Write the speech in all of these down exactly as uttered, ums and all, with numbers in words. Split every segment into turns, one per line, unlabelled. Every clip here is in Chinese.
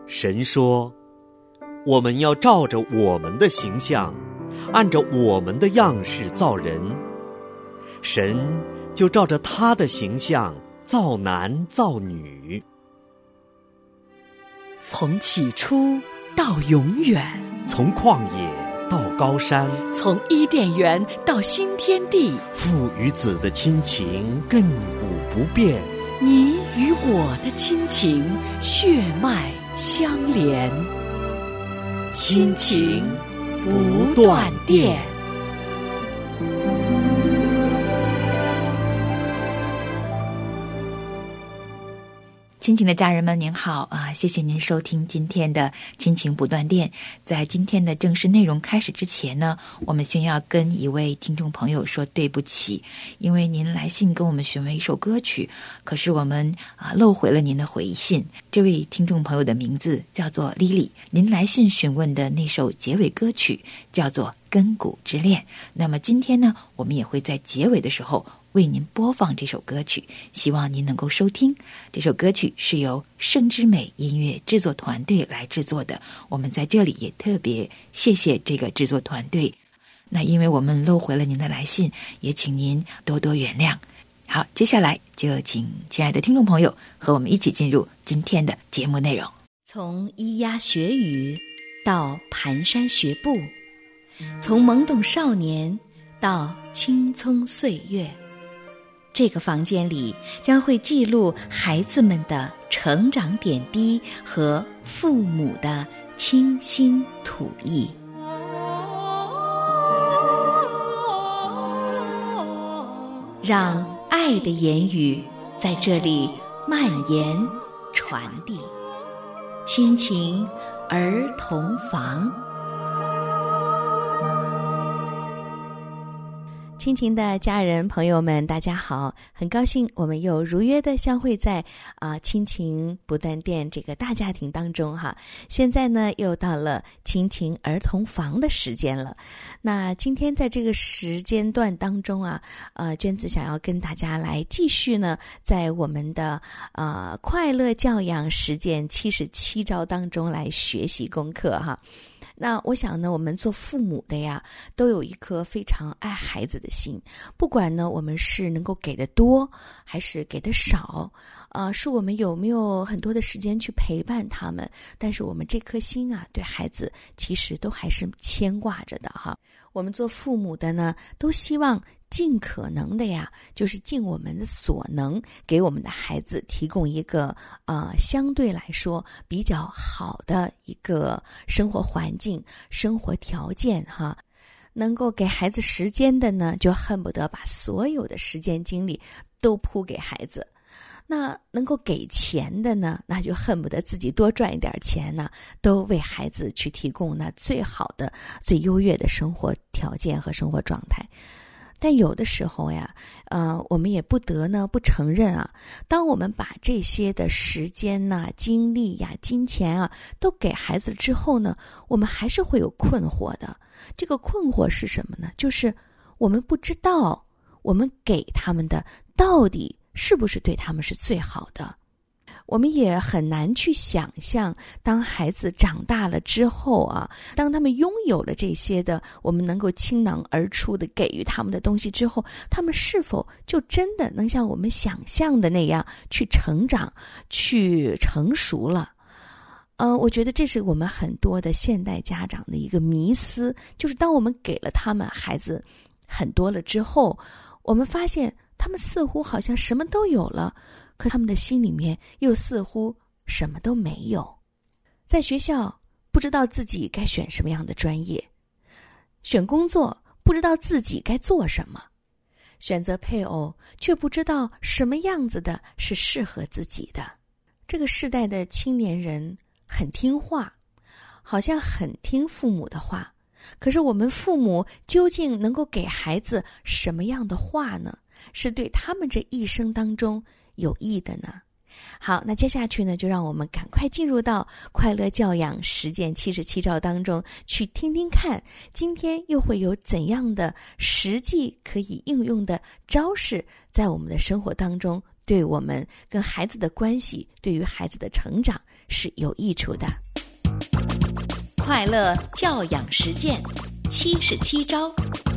神说，我们要照着我们的形象，按照我们的样式造人。神就照着他的形象造男造女。
从起初到永远，
从旷野到高山，
从伊甸园到新天地，
父与子的亲情亘古不变，
你与我的亲情血脉相连，亲情不断电。
亲情的家人们您好啊，谢谢您收听今天的亲情不断电。在今天的正式内容开始之前呢，我们先要跟一位听众朋友说对不起，因为您来信跟我们询问一首歌曲，可是我们啊漏回了您的回信。这位听众朋友的名字叫做 Lily， 您来信询问的那首结尾歌曲叫做亘古之恋。那么今天呢，我们也会在结尾的时候为您播放这首歌曲，希望您能够收听。这首歌曲是由圣之美音乐制作团队来制作的，我们在这里也特别谢谢这个制作团队。那因为我们漏回了您的来信，也请您多多原谅。好，接下来就请亲爱的听众朋友和我们一起进入今天的节目内容。
从咿呀学语到蹒跚学步，从懵懂少年到青葱岁月，这个房间里将会记录孩子们的成长点滴和父母的倾心吐意。让爱的言语在这里蔓延传递。亲情儿童房。亲情的家人朋友们大家好，很高兴我们又如约的相会在啊、呃、亲情不断电这个大家庭当中哈。现在呢又到了亲情儿童房的时间了。那今天在这个时间段当中啊，呃娟子想要跟大家来继续呢在我们的呃快乐教养实践七十七招当中来学习功课哈。那我想呢，我们做父母的呀，都有一颗非常爱孩子的心。不管呢，我们是能够给的多，还是给的少，呃，是我们有没有很多的时间去陪伴他们，但是我们这颗心啊，对孩子其实都还是牵挂着的哈。我们做父母的呢，都希望尽可能的呀，就是尽我们的所能，给我们的孩子提供一个呃相对来说比较好的一个生活环境、生活条件哈。能够给孩子时间的呢，就恨不得把所有的时间精力都扑给孩子。那能够给钱的呢，那就恨不得自己多赚一点钱呢，都为孩子去提供那最好的、最优越的生活条件和生活状态。但有的时候呀，呃，我们也不得呢不承认啊，当我们把这些的时间呐、精力呀、金钱啊都给孩子之后呢，我们还是会有困惑的。这个困惑是什么呢？就是我们不知道我们给他们的到底是不是对他们是最好的。我们也很难去想象，当孩子长大了之后啊，当他们拥有了这些的我们能够倾囊而出的给予他们的东西之后，他们是否就真的能像我们想象的那样去成长、去成熟了。呃，我觉得这是我们很多的现代家长的一个迷思，就是当我们给了他们孩子很多了之后，我们发现他们似乎好像什么都有了，可他们的心里面又似乎什么都没有。在学校不知道自己该选什么样的专业，选工作不知道自己该做什么，选择配偶却不知道什么样子的是适合自己的。这个世代的青年人很听话，好像很听父母的话，可是我们父母究竟能够给孩子什么样的话呢？是对他们这一生当中有益的呢？好，那接下去呢，就让我们赶快进入到快乐教养实践七十七招当中，去听听看今天又会有怎样的实际可以应用的招式在我们的生活当中对我们跟孩子的关系，对于孩子的成长是有益处的。
快乐教养实践七十七招。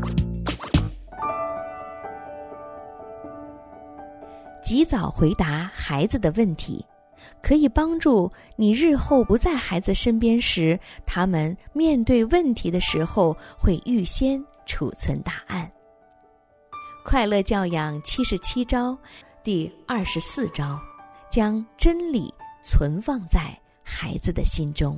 及早回答孩子的问题，可以帮助你日后不在孩子身边时，他们面对问题的时候会预先储存答案。快乐教养七十七招，第二十四招，将真理存放在孩子的心中。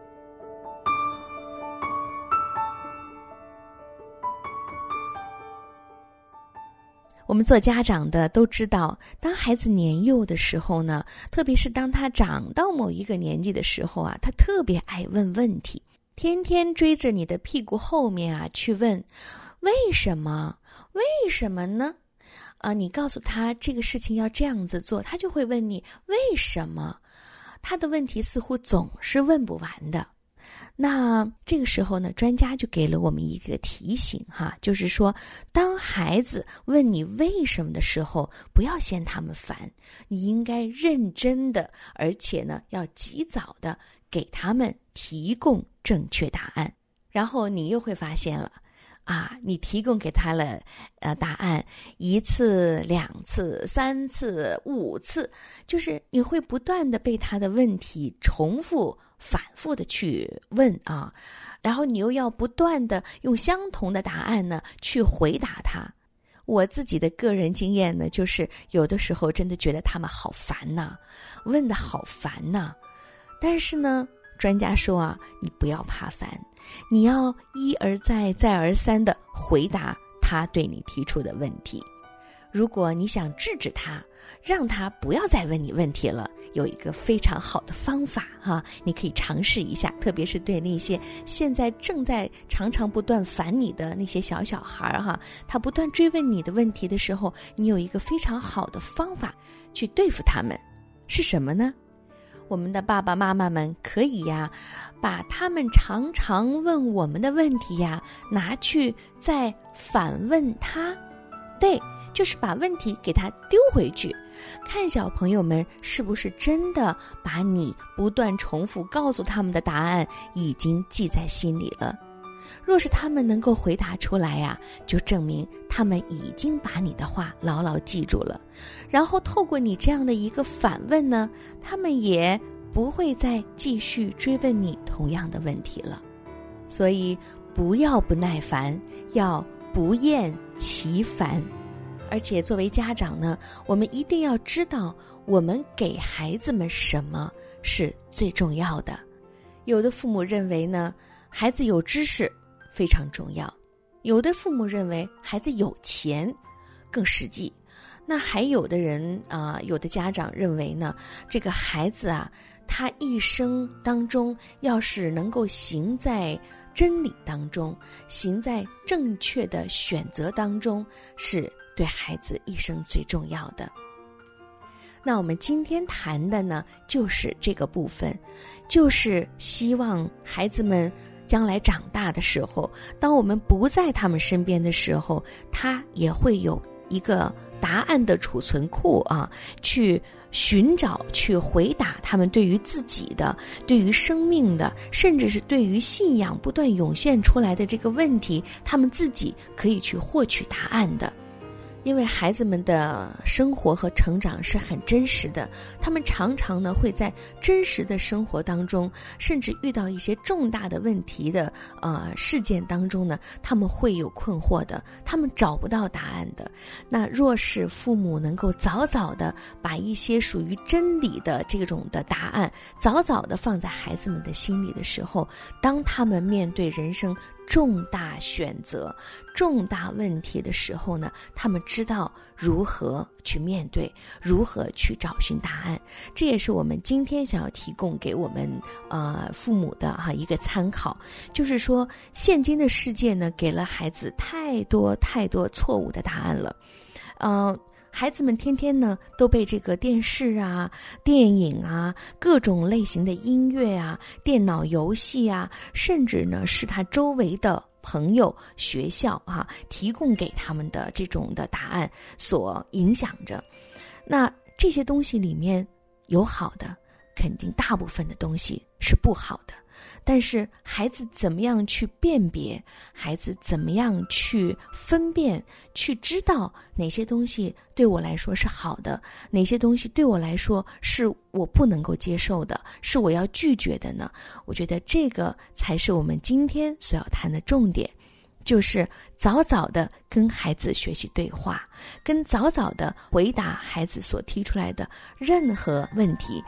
我们做家长的都知道，当孩子年幼的时候呢，特别是当他长到某一个年纪的时候啊，他特别爱问问题，天天追着你的屁股后面啊去问为什么为什么呢啊，你告诉他这个事情要这样子做，他就会问你为什么。他的问题似乎总是问不完的。那这个时候呢，专家就给了我们一个提醒哈，就是说当孩子问你为什么的时候，不要嫌他们烦，你应该认真的，而且呢要及早的给他们提供正确答案。然后你又会发现了啊，你提供给他了呃答案一次、两次、三次、五次，就是你会不断的被他的问题重复、反复的去问啊，然后你又要不断的用相同的答案呢去回答他。我自己的个人经验呢，就是有的时候真的觉得他们好烦呐，问的好烦呐，但是呢，专家说啊，你不要怕烦，你要一而再再而三地回答他对你提出的问题。如果你想制止他，让他不要再问你问题了，有一个非常好的方法哈，你可以尝试一下，特别是对那些现在正在常常不断烦你的那些小小孩哈，他不断追问你的问题的时候，你有一个非常好的方法去对付他们，是什么呢？我们的爸爸妈妈们可以呀，把他们常常问我们的问题呀，拿去再反问他。对，就是把问题给他丢回去，看小朋友们是不是真的把你不断重复告诉他们的答案已经记在心里了。若是他们能够回答出来呀，就证明他们已经把你的话牢牢记住了。然后透过你这样的一个反问呢，他们也不会再继续追问你同样的问题了。所以不要不耐烦，要不厌其烦。而且作为家长呢，我们一定要知道我们给孩子们什么是最重要的。有的父母认为呢，孩子有知识非常重要，有的父母认为孩子有钱更实际，那还有的人啊、呃，有的家长认为呢，这个孩子啊，他一生当中要是能够行在真理当中，行在正确的选择当中，是对孩子一生最重要的。那我们今天谈的呢，就是这个部分，就是希望孩子们将来长大的时候，当我们不在他们身边的时候，他也会有一个答案的储存库啊，去寻找，去回答他们对于自己的、对于生命的，甚至是对于信仰不断涌现出来的这个问题，他们自己可以去获取答案的。因为孩子们的生活和成长是很真实的，他们常常呢会在真实的生活当中，甚至遇到一些重大的问题的呃事件当中呢，他们会有困惑的，他们找不到答案的。那若是父母能够早早的把一些属于真理的这种的答案早早的放在孩子们的心里的时候，当他们面对人生重大选择、重大问题的时候呢，他们知道如何去面对，如何去找寻答案。这也是我们今天想要提供给我们呃父母的哈一个参考，就是说现今的世界呢，给了孩子太多太多错误的答案了，呃。孩子们天天呢都被这个电视啊、电影啊、各种类型的音乐啊、电脑游戏啊，甚至呢是他周围的朋友、学校啊提供给他们的这种的答案所影响着。那这些东西里面有好的，肯定大部分的东西是不好的。但是孩子怎么样去辨别，孩子怎么样去分辨，去知道哪些东西对我来说是好的，哪些东西对我来说是我不能够接受的，是我要拒绝的呢？我觉得这个才是我们今天所要谈的重点，就是早早的跟孩子学习对话，跟早早的回答孩子所提出来的任何问题。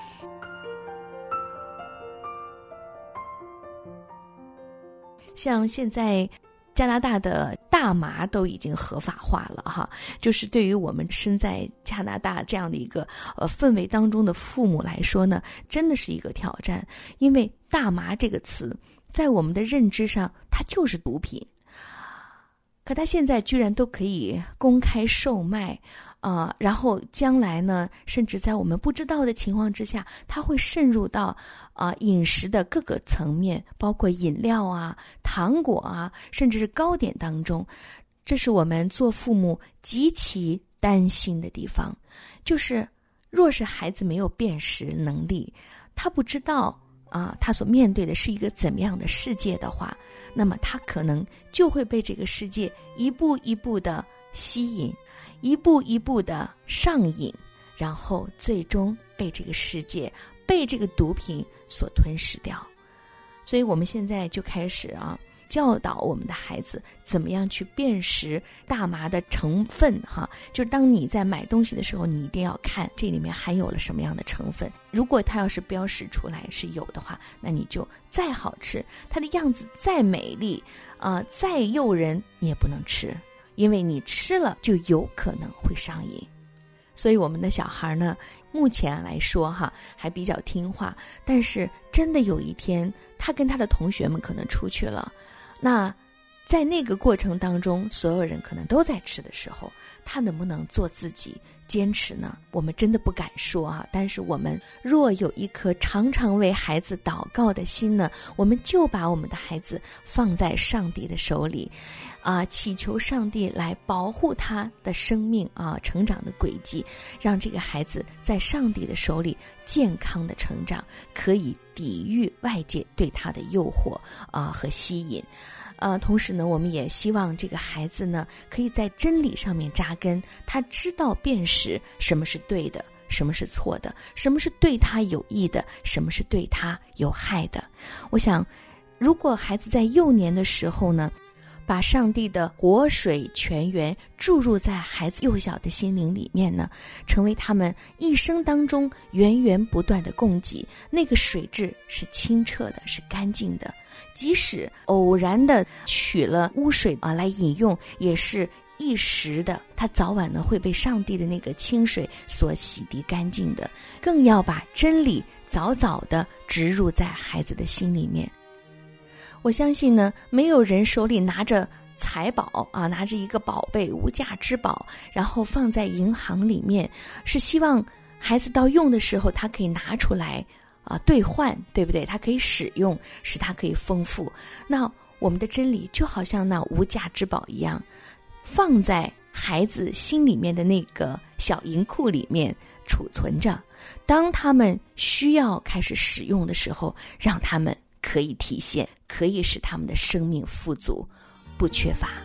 像现在加拿大的大麻都已经合法化了哈，就是对于我们身在加拿大这样的一个呃氛围当中的父母来说呢，真的是一个挑战。因为大麻这个词在我们的认知上，它就是毒品，可它现在居然都可以公开售卖，呃，然后将来呢，甚至在我们不知道的情况之下，它会渗入到啊、呃、饮食的各个层面，包括饮料啊、糖果啊，甚至是糕点当中。这是我们做父母极其担心的地方，就是若是孩子没有辨识能力，他不知道啊，他所面对的是一个怎么样的世界的话，那么他可能就会被这个世界一步一步的吸引，一步一步的上瘾，然后最终被这个世界、被这个毒品所吞噬掉。所以我们现在就开始啊，教导我们的孩子怎么样去辨识大麻的成分哈，就当你在买东西的时候，你一定要看这里面含有了什么样的成分。如果它要是标示出来是有的话，那你就再好吃，它的样子再美丽啊、呃，再诱人，你也不能吃，因为你吃了就有可能会上瘾。所以我们的小孩呢，目前来说哈还比较听话，但是真的有一天他跟他的同学们可能出去了，那在那个过程当中，所有人可能都在吃的时候，他能不能做自己坚持呢？我们真的不敢说啊。但是我们若有一颗常常为孩子祷告的心呢，我们就把我们的孩子放在上帝的手里啊，祈求上帝来保护他的生命啊，成长的轨迹，让这个孩子在上帝的手里健康的成长，可以抵御外界对他的诱惑啊和吸引。呃，同时呢，我们也希望这个孩子呢，可以在真理上面扎根，他知道辨识什么是对的，什么是错的，什么是对他有益的，什么是对他有害的。我想，如果孩子在幼年的时候呢，把上帝的活水泉源注入在孩子幼小的心灵里面呢，成为他们一生当中源源不断的供给，那个水质是清澈的，是干净的，即使偶然的取了污水啊来饮用，也是一时的，他早晚呢会被上帝的那个清水所洗涤干净的。更要把真理早早的植入在孩子的心里面。我相信呢，没有人手里拿着财宝啊，拿着一个宝贝无价之宝，然后放在银行里面，是希望孩子到用的时候他可以拿出来啊兑换，对不对？他可以使用，使他可以丰富。那我们的真理就好像那无价之宝一样，放在孩子心里面的那个小银库里面储存着，当他们需要开始使用的时候，让他们可以体现，可以使他们的生命富足，不缺乏。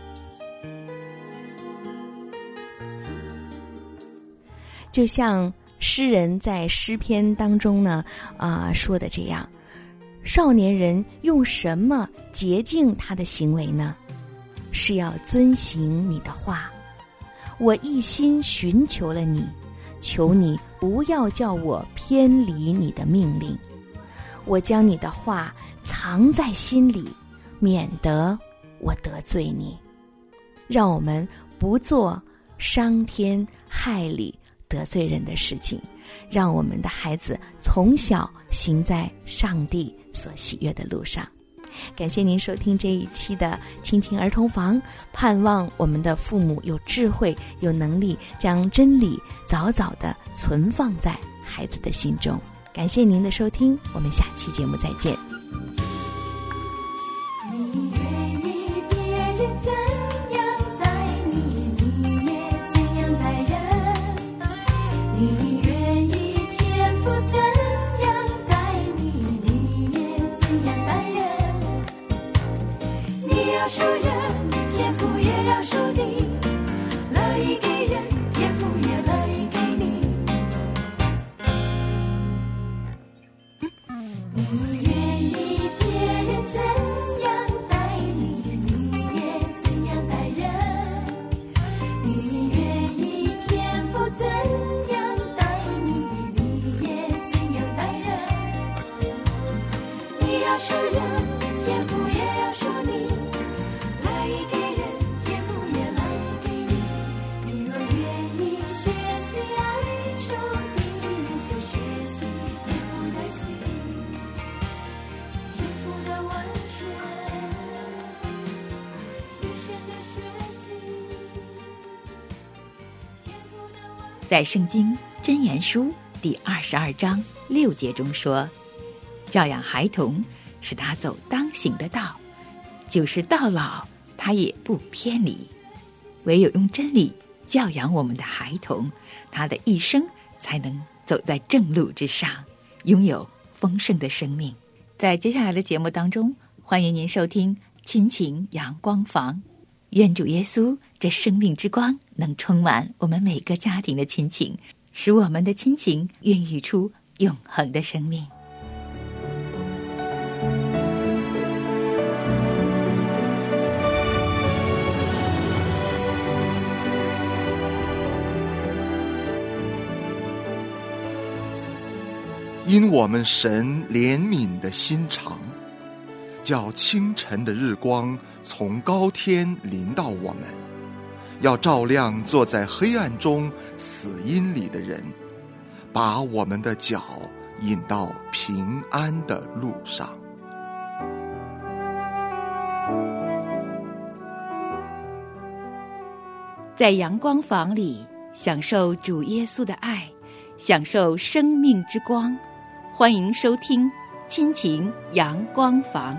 就像诗人在诗篇当中呢，啊、呃、说的这样：少年人用什么洁净他的行为呢？是要遵行你的话。我一心寻求了你，求你不要叫我偏离你的命令。我将你的话藏在心里，免得我得罪你。让我们不做伤天害理得罪人的事情，让我们的孩子从小行在上帝所喜悦的路上。感谢您收听这一期的亲情儿童房，盼望我们的父母有智慧有能力，将真理早早地存放在孩子的心中。感谢您的收听，我们下期节目再见。
你愿意别人怎样待你，你也怎样待人。你愿
在圣经箴言书第二十二章六节中说，教养孩童，使他走当行的道，就是到老他也不偏离。唯有用真理教养我们的孩童，他的一生才能走在正路之上，拥有丰盛的生命。在接下来的节目当中，欢迎您收听亲情阳光房。愿主耶稣这生命之光能充满我们每个家庭的亲情，使我们的亲情孕育出永恒的生命。
因我们神怜悯的心肠，叫清晨的日光从高天临到我们，要照亮坐在黑暗中死荫里的人，把我们的脚引到平安的路上。
在阳光房里享受主耶稣的爱，享受生命之光。欢迎收听亲情阳光房。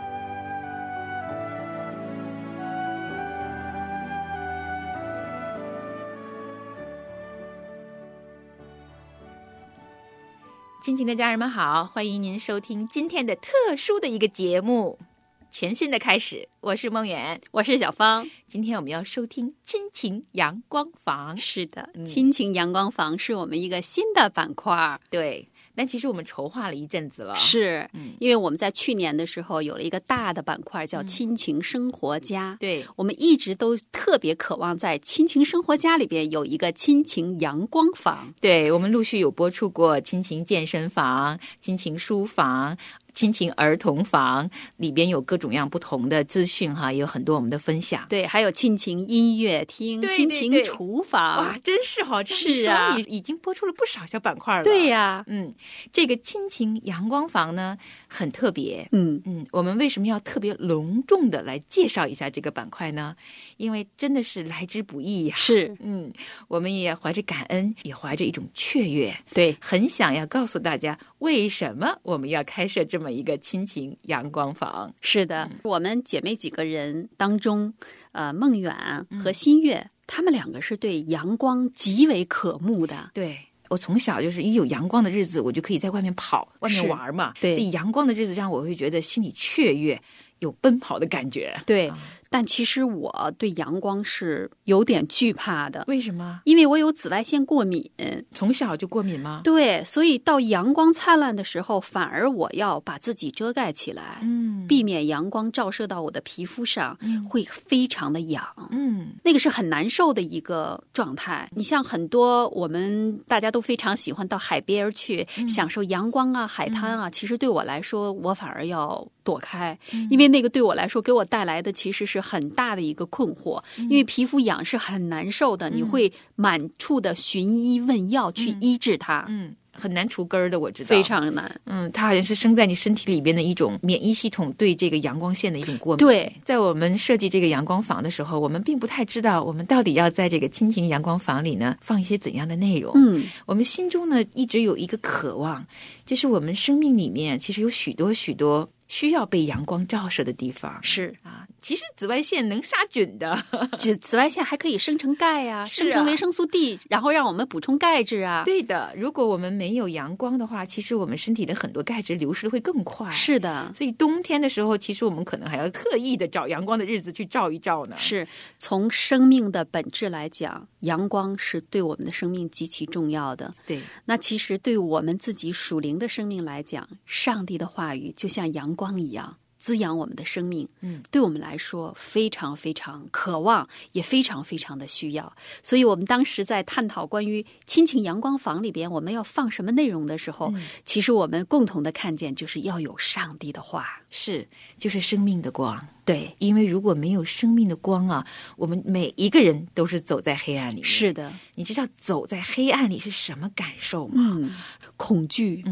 亲情的家人们好，欢迎您收听今天的特殊的一个节目，全新的开始。我是梦远，
我是小芳。
今天我们要收听亲情阳光房。
是的，
嗯、
亲情阳光房是我们一个新的板块。
对，但其实我们筹划了一阵子了，
是、
嗯、
因为我们在去年的时候有了一个大的板块叫亲情生活家、
嗯、对，
我们一直都特别渴望在亲情生活家里边有一个亲情阳光房。
对，我们陆续有播出过亲情健身房、亲情书房、亲情儿童房，里边有各种样不同的资讯哈，也有很多我们的分享。
对，还有亲情音乐厅、
对对对，
亲情厨房。
哇，真是好，
是啊，
你已经播出了不少小板块了。
对呀、啊，
嗯，这个亲情阳光房呢很特别。
嗯
嗯，我们为什么要特别隆重的来介绍一下这个板块呢？因为真的是来之不易呀、啊。
是，
嗯，我们也怀着感恩，也怀着一种雀跃，
对，
很想要告诉大家为什么我们要开设这么一个亲情阳光房。
是的、嗯、我们姐妹几个人当中，呃，梦远和新月、嗯、他们两个是对阳光极为渴慕的。
对，我从小就是一有阳光的日子我就可以在外面跑外面玩嘛，
对，
所以阳光的日子让我会觉得心里雀跃，有奔跑的感觉。
对、嗯，但其实我对阳光是有点惧怕的。
为什么？
因为我有紫外线过敏。
从小就过敏吗？
对，所以到阳光灿烂的时候，反而我要把自己遮盖起来，
嗯，
避免阳光照射到我的皮肤上，
嗯、
会非常的痒。
嗯，
那个是很难受的一个状态。你像很多我们大家都非常喜欢到海边去、嗯、享受阳光啊、海滩啊、嗯，其实对我来说，我反而要躲开、嗯，因为那个对我来说给我带来的其实是很大的一个困惑，因为皮肤痒是很难受的，你会满处的寻医问药去医治它，
嗯，很难除根儿的，我知道，
非常难，
嗯，它好像是生在你身体里边的一种免疫系统对这个阳光线的一种过敏。
对，
在我们设计这个阳光房的时候，我们并不太知道我们到底要在这个亲情阳光房里呢放一些怎样的内容。
嗯，
我们心中呢一直有一个渴望，就是我们生命里面其实有许多许多需要被阳光照射的地方。
是
啊，其实紫外线能杀菌的，
紫紫外线还可以生成钙呀、啊，生成维生素 D， 然后让我们补充钙质啊。
对的，如果我们没有阳光的话，其实我们身体的很多钙质流失的会更快。
是的，
所以冬天的时候，其实我们可能还要特意的找阳光的日子去照一照呢。
是，从生命的本质来讲，阳光是对我们的生命极其重要的。
对，
那其实对我们自己属灵的生命来讲，上帝的话语就像阳光一样滋养我们的生命，
嗯，
对我们来说非常非常渴望，也非常非常的需要。所以我们当时在探讨关于亲情阳光房里边我们要放什么内容的时候、嗯、其实我们共同的看见就是要有上帝的话，
是，就是生命的光。
对，
因为如果没有生命的光啊，我们每一个人都是走在黑暗里面。
是的，
你知道走在黑暗里是什么感受吗？
嗯，恐惧，
嗯，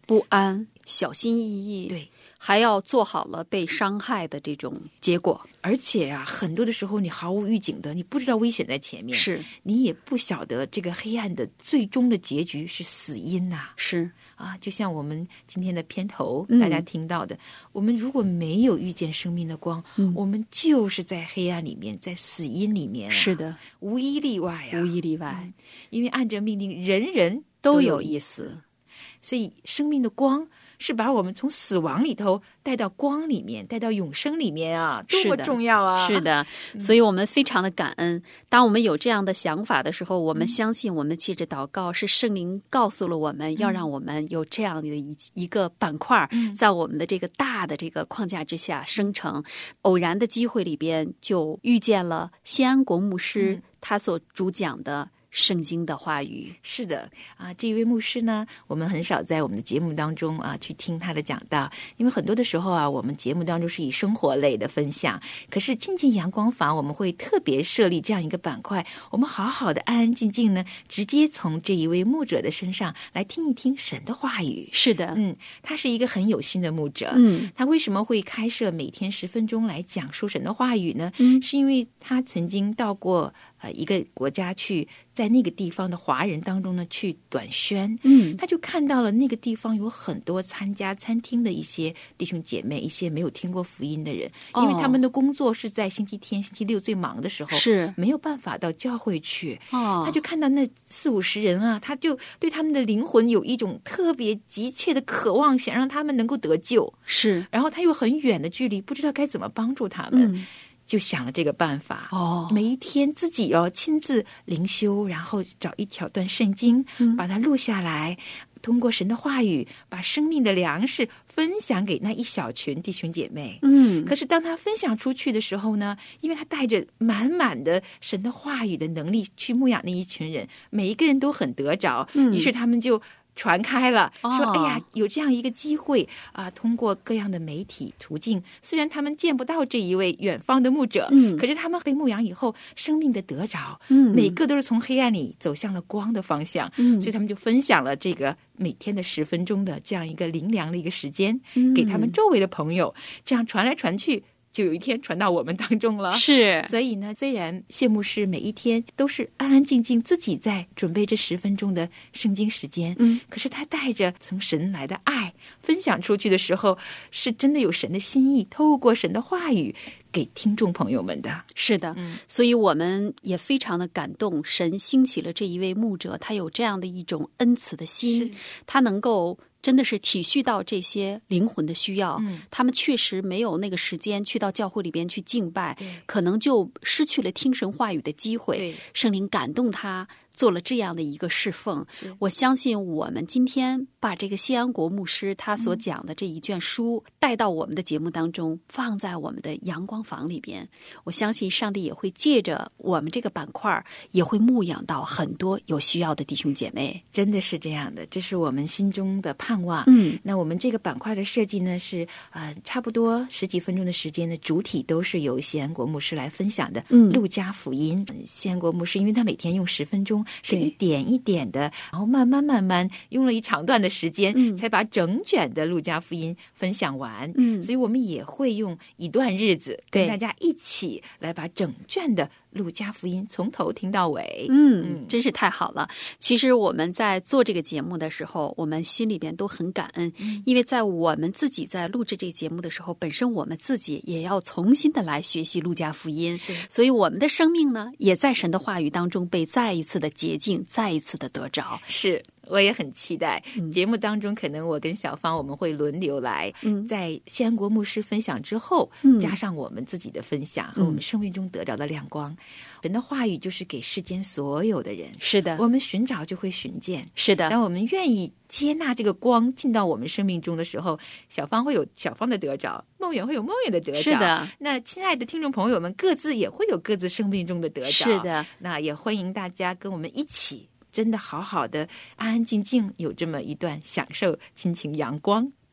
不安、小心翼翼，
对，
还要做好了被伤害的这种结果。
而且啊，很多的时候你毫无预警的，你不知道危险在前面，
是
你也不晓得这个黑暗的最终的结局是死因呐、
是
啊，就像我们今天的片头、
嗯
大家听到的，我们如果没有遇见生命的光，
嗯
我们就是在黑暗里面，在死因里面、啊，
是的，
无一例外啊，
无一例外，
因为按着命令，人人
都
有
有意思。
所以生命的光是把我们从死亡里头带到光里面，带到永生里面啊，多么
是的
重要啊！
是的，所以我们非常的感恩。当我们有这样的想法的时候，我们相信我们借着祷告是圣灵告诉了我们，要让我们有这样的一一个板块，在我们的这个大的这个框架之下生成。偶然的机会里边，就遇见了西安国牧师他所主讲的圣经的话语。
是的啊，这一位牧师呢，我们很少在我们的节目当中啊去听他的讲道，因为很多的时候啊，我们节目当中是以生活类的分享，可是亲近阳光房我们会特别设立这样一个板块，我们好好的安安静静呢，直接从这一位牧者的身上来听一听神的话语。
是的，
嗯，他是一个很有心的牧者。
嗯，
他为什么会开设每天十分钟来讲述神的话语呢？
嗯，
是因为他曾经到过呃一个国家去，在那个地方的华人当中呢去短宣。
嗯，
他就看到了那个地方有很多参加餐厅的一些弟兄姐妹，一些没有听过福音的人，
哦
因为他们的工作是在星期天、星期六最忙的时候，
是
没有办法到教会去。
哦，
他就看到那四五十人啊，他就对他们的灵魂有一种特别急切的渴望，想让他们能够得救。
是，
然后他又很远的距离，不知道该怎么帮助他们，
嗯，
就想了这个办法。
哦，
每一天自己哦亲自灵修，然后找一小段圣经，
嗯
把它录下来，通过神的话语，把生命的粮食分享给那一小群弟兄姐妹。
嗯，
可是当他分享出去的时候呢，因为他带着满满的神的话语的能力去牧养那一群人，每一个人都很得着，
嗯
于是他们就传开了，
哦
说哎呀，有这样一个机会啊，通过各样的媒体途径，虽然他们见不到这一位远方的牧者，
嗯
可是他们被牧养以后，生命的得着，
嗯
每个都是从黑暗里走向了光的方向，
嗯
所以他们就分享了这个每天的十分钟的这样一个灵粮的一个时间，
嗯
给他们周围的朋友，这样传来传去，就有一天传到我们当中了。
是，
所以呢，虽然谢牧师每一天都是安安静静自己在准备这十分钟的圣经时间，
嗯，
可是他带着从神来的爱分享出去的时候，是真的有神的心意，透过神的话语给听众朋友们的。
是的，
嗯
所以我们也非常的感动，神兴起了这一位牧者，他有这样的一种恩慈的心，他能够真的是体恤到这些灵魂的需要，
嗯
他们确实没有那个时间去到教会里边去敬拜
对，
可能就失去了听神话语的机会
对。
圣灵感动他做了这样的一个侍奉
是，
我相信我们今天把这个谢安国牧师他所讲的这一卷书带到我们的节目当中，放在我们的阳光房里边，我相信上帝也会借着我们这个板块，也会牧养到很多有需要的弟兄姐妹。
真的是这样的，这是我们心中的盼望。
嗯，
那我们这个板块的设计呢，是呃差不多十几分钟的时间呢，主体都是由谢安国牧师来分享的。
嗯
路加福音，谢安国牧师因为他每天用十分钟，是
对
一点一点的，然后慢慢慢慢用了一长段的时间，
嗯
才把整卷的路加福音分享完。
嗯
所以我们也会用一段日子跟
对
大家一起来把整卷的路加福音从头听到尾。
嗯，真是太好了。其实我们在做这个节目的时候，我们心里边都很感恩，
嗯
因为在我们自己在录制这个节目的时候，本身我们自己也要重新的来学习路加福音，
是
所以我们的生命呢，也在神的话语当中被再一次的洁净，再一次的得着。
是，我也很期待、
嗯
节目当中，可能我跟小芳我们会轮流来，
嗯
在谢安国牧师分享之后，
嗯
加上我们自己的分享和我们生命中得着的亮光。神的话语就是给世间所有的人，
是的，
我们寻找就会寻见。
是的，
当我们愿意接纳这个光进到我们生命中的时候，小芳会有小芳的得着，梦远会有梦远的得着。
是的，
那亲爱的听众朋友们，各自也会有各自生命中的得着。
是的，
那也欢迎大家跟我们一起，真的好好的安安静静有这么一段享受亲情阳光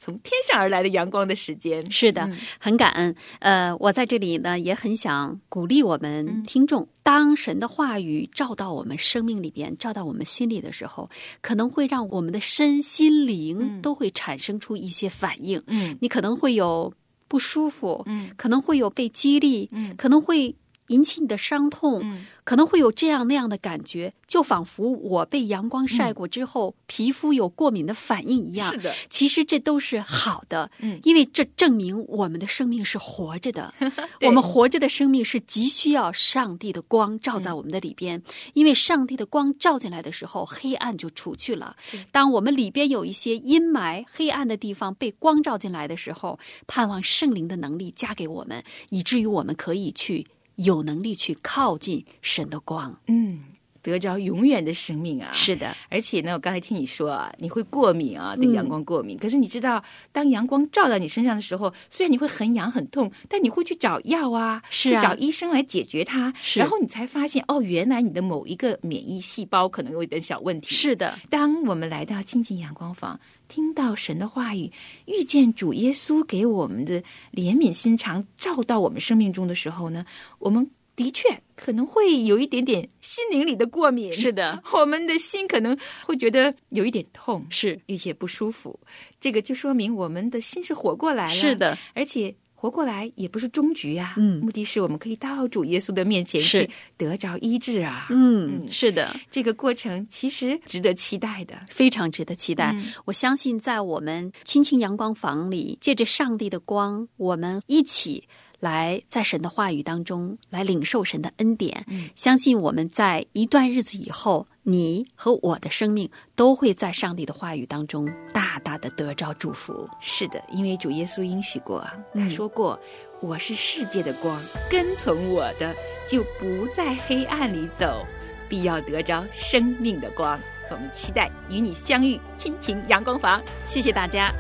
从天上而来的阳光的时间。
是的，
嗯
很感恩。呃，我在这里呢，也很想鼓励我们听众，当神的话语照到我们生命里边，照到我们心里的时候，可能会让我们的身心灵都会产生出一些反应。
嗯
你可能会有不舒服，
嗯
可能会有被激励，
嗯
可能会引起你的伤痛，
嗯
可能会有这样那样的感觉，就仿佛我被阳光晒过之后，皮肤有过敏的反应一样。
是的，
其实这都是好的，
嗯
因为这证明我们的生命是活着的。
对
我们活着的生命是急需要上帝的光照在我们的里边，
嗯
因为上帝的光照进来的时候，黑暗就除去了。当我们里边有一些阴霾、黑暗的地方被光照进来的时候，盼望圣灵的能力加给我们，以至于我们可以去有能力去靠近神的光。
嗯，得着永远的生命啊！
是的，
而且呢，我刚才听你说啊，你会过敏啊，对阳光过敏。嗯、可是你知道，当阳光照到你身上的时候，虽然你会很痒很痛，但你会去找药啊，
是啊，
去找医生来解决它。
是，
然后你才发现，哦，原来你的某一个免疫细胞可能有一点小问题。
是的，
当我们来到亲近阳光房，听到神的话语，遇见主耶稣给我们的怜悯心肠照到我们生命中的时候呢，我们的确可能会有一点点心灵里的过敏。
是的，
我们的心可能会觉得有一点痛，
是
有些不舒服。这个就说明我们的心是活过来了。
是的，
而且活过来也不是终局啊，
嗯，
目的是我们可以到主耶稣的面前去得着医治啊。
嗯，嗯是的，
这个过程其实值得期待的，
非常值得期待。嗯、我相信在我们亲亲阳光房里，借着上帝的光，我们一起来在神的话语当中来领受神的恩典。嗯、相信我们在一段日子以后，你和我的生命都会在上帝的话语当中大大的得着祝福。
是的，因为主耶稣应许过，他说过、嗯、我是世界的光，跟从我的就不在黑暗里走，必要得着生命的光。我们期待与你相遇，亲情阳光房。
谢谢大家。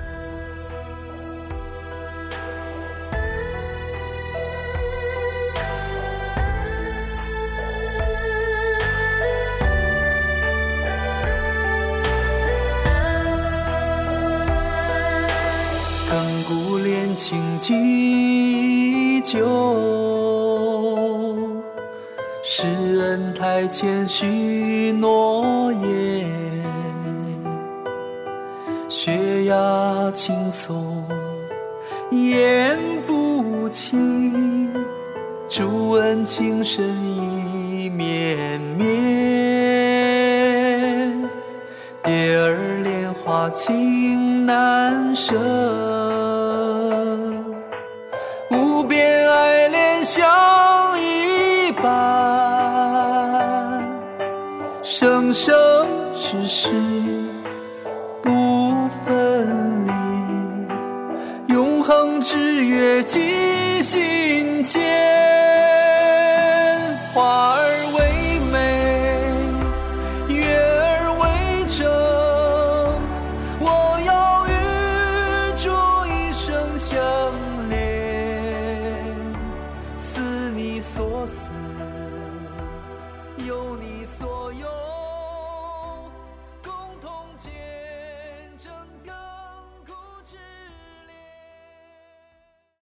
亘古恋情既久，施恩台前许诺言，血压轻松言不清，主恩情深意绵绵，蝶儿莲花情难舍，无边爱恋相一般，生生世世不分离，永恒之约记心间。花儿为美，月儿为证，我要与主一生相恋，思你所思，有你所有。